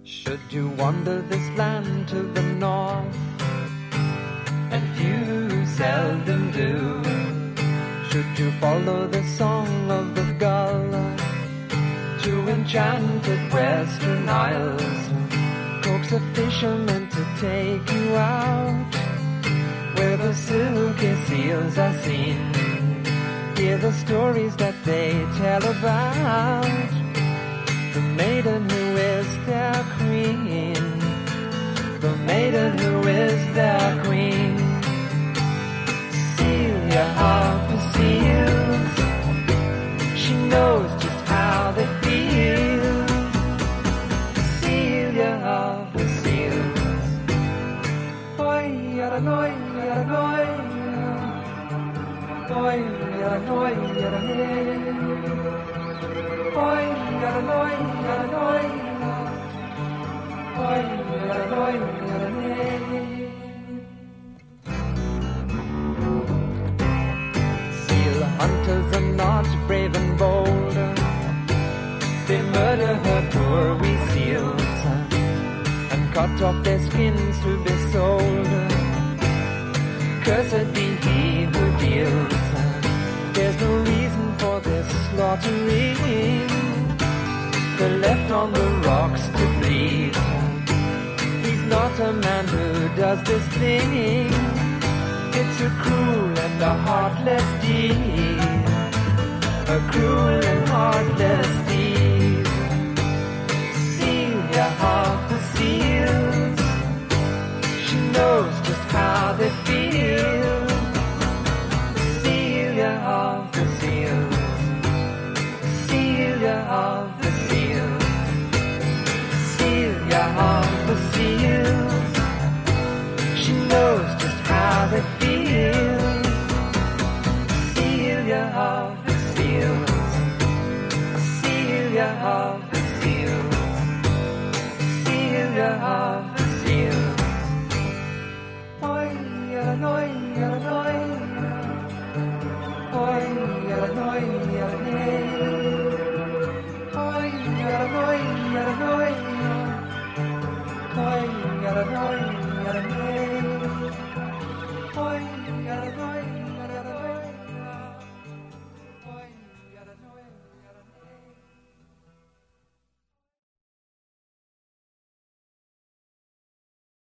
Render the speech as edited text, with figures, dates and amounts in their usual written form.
Should you wander this land to the north, and few seldom do, should you follow the song of the gull to enchanted western isles, coax a fisherman to take you out where the silky seals are seen, hear the stories that they tell about the maiden who is their queen, the maiden who is their queen. Celia of the seals, she knows just how they feel. Celia of the seals. Oi, yada, noi, yada, noi, oi, yada, noi, yada, hey. Oi, yada, noi, yada, noi, oi, yada, noi, yada, hey. Seal hunters are not brave and bold, they murder her poor wee seals and cut off their skins to be sold. Cursed be he who deals, there's no reason for this slaughtering. They're left on the rocks to bleed. He's not a man who does this thing, it's a cruel and a heartless deed, a cruel and heartless deed. Celia of the seals, she knows just how they feel. Celia of the seals, Celia of the seals, Celia of the seals, she knows just how they feel. Celia of the seals, Celia of the seals, Celia of the